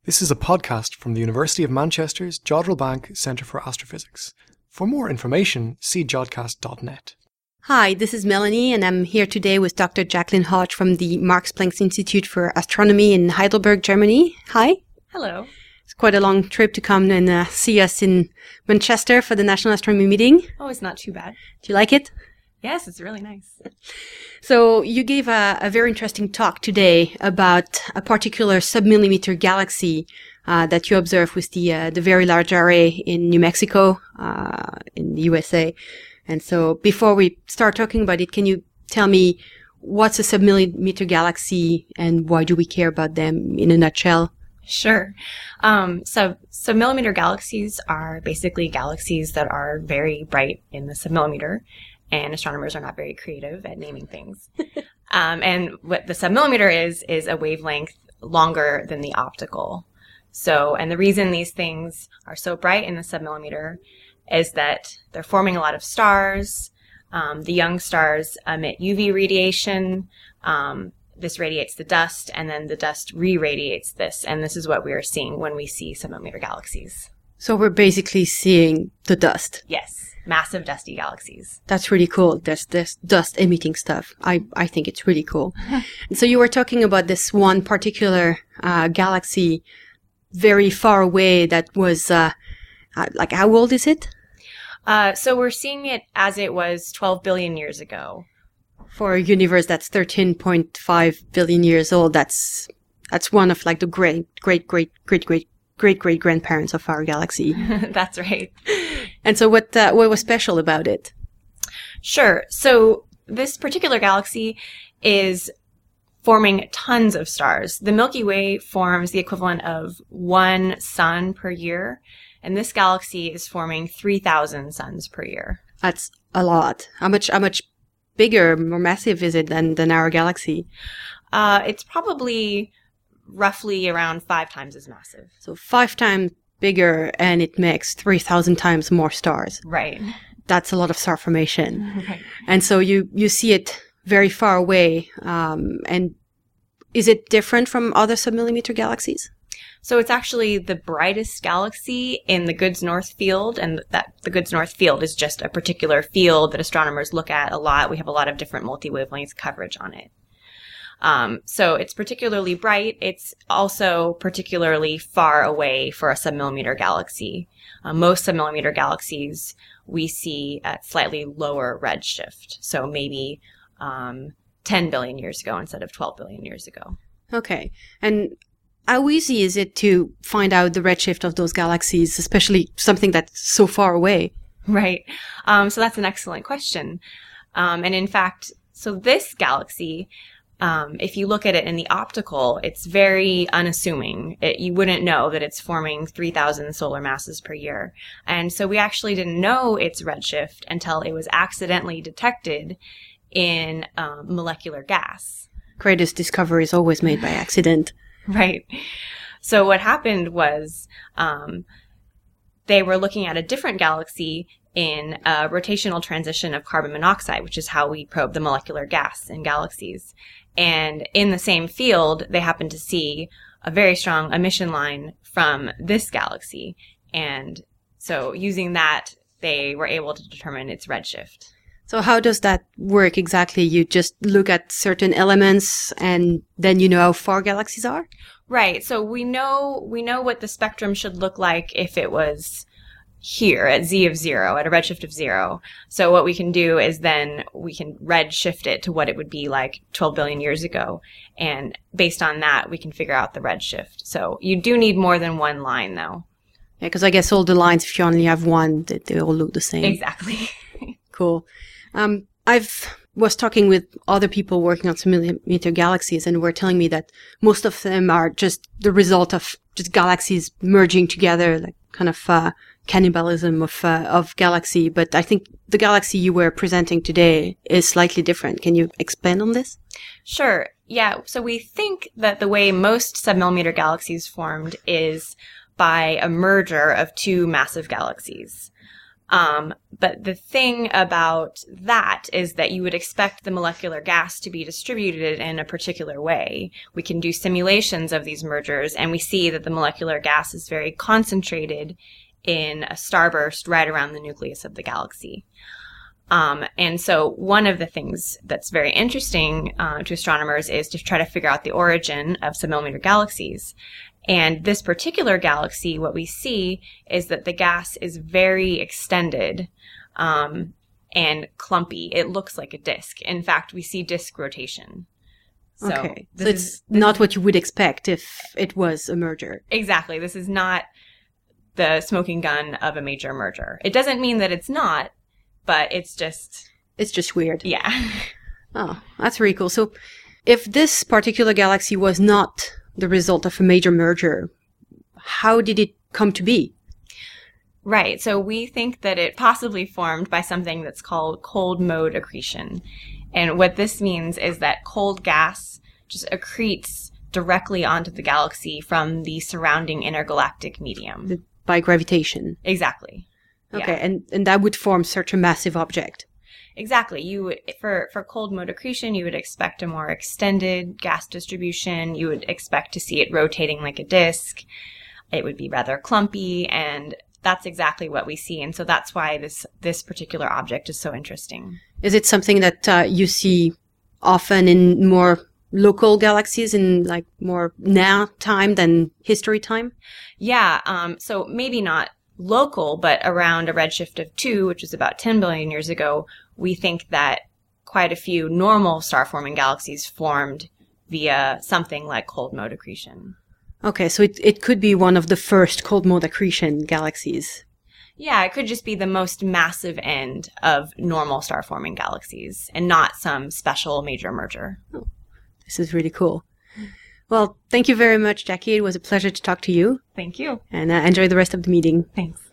This is a podcast from the University of Manchester's Jodrell Bank Centre for Astrophysics. For more information, see jodcast.net. Hi, this is Melanie, and I'm here today with Dr. Jacqueline Hodge from the Max Planck Institute for Astronomy in Heidelberg, Germany. Hi. Hello. It's quite a long trip to come and see us in Manchester for the National Astronomy meeting. Oh, it's not too bad. Do you like it? Yes, it's really nice. So you gave a very interesting talk today about a particular submillimeter galaxy that you observed with the Very Large Array in New Mexico, in the USA. And so before we start talking about it, can you tell me what's a submillimeter galaxy and why do we care about them in a nutshell? Sure. So submillimeter galaxies are basically galaxies that are very bright in the submillimeter. And astronomers are not very creative at naming things. And what the submillimeter is a wavelength longer than the optical. So, and the reason these things are so bright in the submillimeter is that they're forming a lot of stars. The young stars emit UV radiation. This radiates the dust, and then the dust re-radiates this. And this is what we are seeing when we see submillimeter galaxies. So we're basically seeing the dust. Yes. Massive dusty galaxies. That's really cool. There's this dust emitting stuff. I think it's really cool. And so you were talking about this one particular galaxy very far away that was, like how old is it? So we're seeing it as it was 12 billion years ago. For a universe that's 13.5 billion years old, that's one of like the great grandparents of our galaxy. That's right. And so what was special about it? Sure. So this particular galaxy is forming tons of stars. The Milky Way forms the equivalent of one sun per year, and this galaxy is forming 3,000 suns per year. That's a lot. How much bigger, more massive is it than our galaxy? It's probably roughly around 5 times as massive. So 5 times bigger, and it makes 3,000 times more stars. Right. That's a lot of star formation. Right. And so you see it very far away. And is it different from other submillimeter galaxies? So it's actually the brightest galaxy in the Goods North field, and that the Goods North field is just a particular field that astronomers look at a lot. We have a lot of different multi-wavelength coverage on it. So it's particularly bright. It's also particularly far away for a submillimeter galaxy. Most submillimeter galaxies we see at slightly lower redshift. So maybe 10 billion years ago instead of 12 billion years ago. Okay. And how easy is it to find out the redshift of those galaxies, especially something that's so far away? Right. So that's an excellent question. And in fact, so this galaxy, if you look at it in the optical, it's very unassuming. You wouldn't know that it's forming 3,000 solar masses per year. And so we actually didn't know its redshift until it was accidentally detected in molecular gas. Greatest discovery is always made by accident. Right. So what happened was they were looking at a different galaxy in a rotational transition of carbon monoxide, which is how we probe the molecular gas in galaxies. And in the same field, they happened to see a very strong emission line from this galaxy. And so using that, they were able to determine its redshift. So how does that work exactly? You just look at certain elements and then you know how far galaxies are? Right. So we know what the spectrum should look like if it was here at z of 0, at a redshift of 0. So what we can do is then we can redshift it to what it would be like 12 billion years ago. And based on that, we can figure out the redshift. So you do need more than one line, though. Yeah, because I guess all the lines, if you only have one, they all look the same. Exactly. Cool. Was talking with other people working on submillimeter galaxies, and were telling me that most of them are just the result of just galaxies merging together, like kind of cannibalism of galaxy. But I think the galaxy you were presenting today is slightly different. Can you expand on this? Sure. Yeah. So we think that the way most submillimeter galaxies formed is by a merger of two massive galaxies. But the thing about that is that you would expect the molecular gas to be distributed in a particular way. We can do simulations of these mergers, and we see that the molecular gas is very concentrated in a starburst right around the nucleus of the galaxy. And so one of the things that's very interesting to astronomers is to try to figure out the origin of submillimeter galaxies. And this particular galaxy, what we see is that the gas is very extended and clumpy. It looks like a disk. In fact, we see disk rotation. So okay. So it's not what you would expect if it was a merger. Exactly. This is not the smoking gun of a major merger. It doesn't mean that it's not, but it's just weird. Yeah. Oh, that's really cool. So if this particular galaxy was not the result of a major merger, how did it come to be? Right. So we think that it possibly formed by something that's called cold mode accretion. And what this means is that cold gas just accretes directly onto the galaxy from the surrounding intergalactic medium. By gravitation. Exactly. Okay, Yeah. and that would form such a massive object. Exactly. You would, for cold mode accretion, you would expect a more extended gas distribution. You would expect to see it rotating like a disk. It would be rather clumpy, and that's exactly what we see. And so that's why this particular object is so interesting. Is it something that you see often in more local galaxies, in like more now time than history time? Yeah. So maybe not local, but around a redshift of 2, which is about 10 billion years ago, we think that quite a few normal star-forming galaxies formed via something like cold mode accretion. Okay, so it could be one of the first cold mode accretion galaxies. Yeah, it could just be the most massive end of normal star-forming galaxies and not some special major merger. Oh, this is really cool. Well, thank you very much, Jackie. It was a pleasure to talk to you. Thank you. And enjoy the rest of the meeting. Thanks.